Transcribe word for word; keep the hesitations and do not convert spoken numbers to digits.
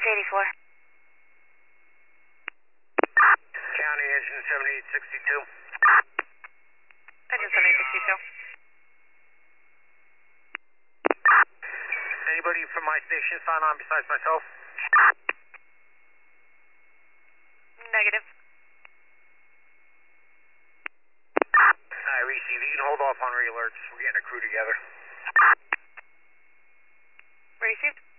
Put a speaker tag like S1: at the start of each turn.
S1: eighty-four.
S2: County engine seventy-eight sixty-two.
S1: Engine seventy-eight sixty-two.
S2: Anybody from my station sign on besides myself?
S1: Negative.
S2: I receive. You can hold off on re-alerts. We're getting a crew together.
S1: Received.